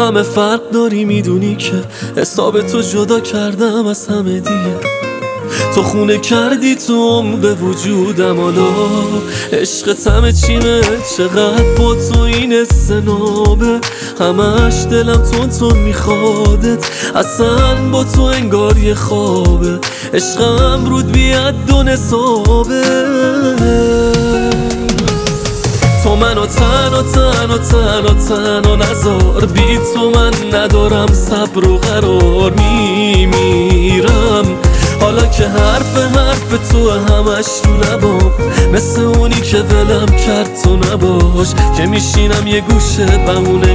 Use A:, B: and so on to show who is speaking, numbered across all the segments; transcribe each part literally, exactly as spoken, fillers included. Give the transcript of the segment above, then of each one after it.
A: همه فرق داری، میدونی که حساب تو جدا کردم از همه دیگه. تو خونه کردی تو عمق وجودم، حالا عشقت همه چیمه. چقدر با تو این سنابه، همش دلم تون تون میخوادت، اصلا با تو انگار یه خوابه. عشقم رود بیاد دو نصابه. تو منو تنها تنها تنها تنها نذار، بی تو من ندارم صبر و قرار، میمیرم. حالا که حرف حرف تو همش تو لبام، مثل اونی که ولم کرد تو نباش، که میشینم یه گوشه بهونه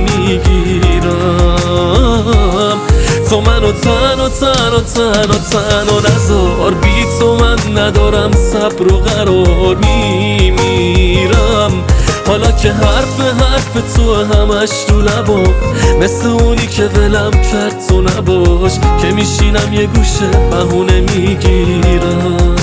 A: میگیرم. تو منو تنها تنها تنها تنها نذار، بی تو من ندارم صبر و قرار، میمیرم. حالا که حرف حرف تو همش تو لبام، مثل اونی که ولم کرد تو نباش، که میشینم یه گوشه بهونه میگیرم.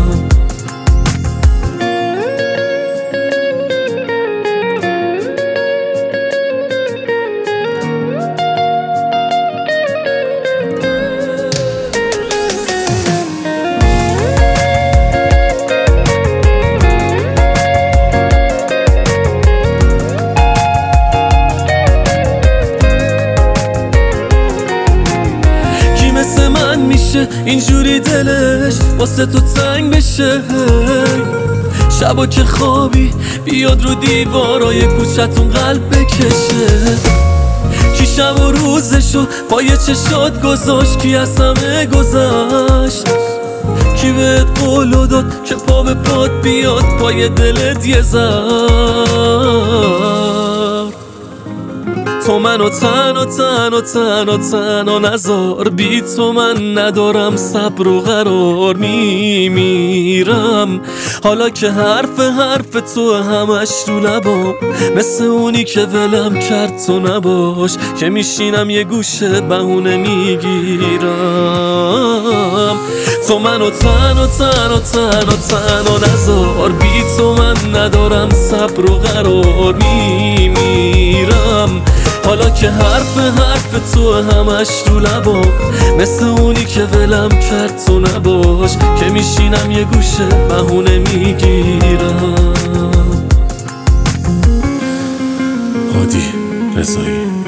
A: اینجوری دلش واسه تو تنگ بشه، شبا که خوابی بیاد رو دیوارای کوچتون قلب بکشه. کی شب و روزشو پای چشات گذاشت، کی از همه گذشت، کی بهت قولو داد که پا به پات بیاد پای دلت یه زر. تو منو تنها تنها تنها تنها نذار، بی تو من ندارم صبر و قرار، میمیرم. حالا که حرف حرف تو همش تو لبام، مثل اونی که ولم کرد تو نباش، که میشینم یه گوشه بهونه میگیرم. تو منو تنها تنها تنها تنها نذار، بی تو من ندارم صبر و قرار، میمیرم. حالا که حرف حرف تو همش تو لبام، مثل اونی که ولم کرد تو نباش، که میشینم یه گوشه بهونه میگیرم.
B: هادی رضایی.